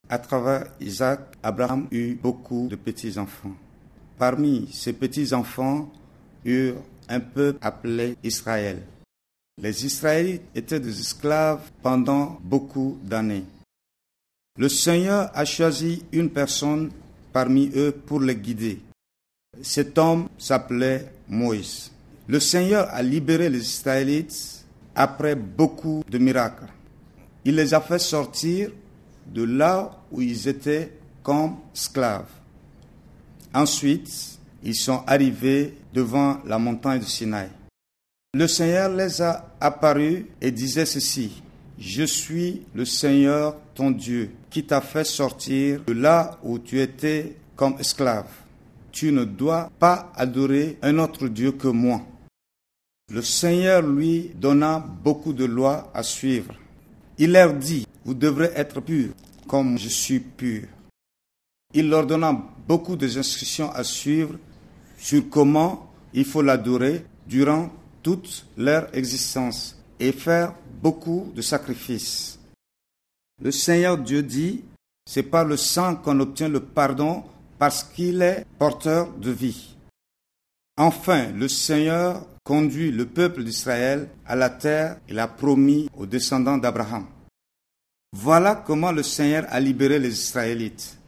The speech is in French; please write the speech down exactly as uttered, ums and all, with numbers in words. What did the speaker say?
À travers Isaac, Abraham eut beaucoup de petits-enfants. Parmi ces petits-enfants eurent un peuple appelé Israël. Les Israélites étaient des esclaves pendant beaucoup d'années. Le Seigneur a choisi une personne parmi eux pour les guider. Cet homme s'appelait Moïse. Le Seigneur a libéré les Israélites après beaucoup de miracles. Il les a fait sortir de là où ils étaient comme esclaves. Ensuite, ils sont arrivés devant la montagne de Sinaï. Le Seigneur les a apparus et disait ceci: « Je suis le Seigneur ton Dieu qui t'a fait sortir de là où tu étais comme esclave. Tu ne dois pas adorer un autre Dieu que moi. » Le Seigneur lui donna beaucoup de lois à suivre. Il leur dit: « Vous devrez être purs comme je suis pur. » Il leur donna beaucoup d'instructions à suivre sur comment il faut l'adorer durant toute leur existence et faire beaucoup de sacrifices. Le Seigneur Dieu dit: « C'est par le sang qu'on obtient le pardon parce qu'il est porteur de vie. » Enfin, le Seigneur conduit le peuple d'Israël à la terre qu'il a promis aux descendants d'Abraham. Voilà comment le Seigneur a libéré les Israélites.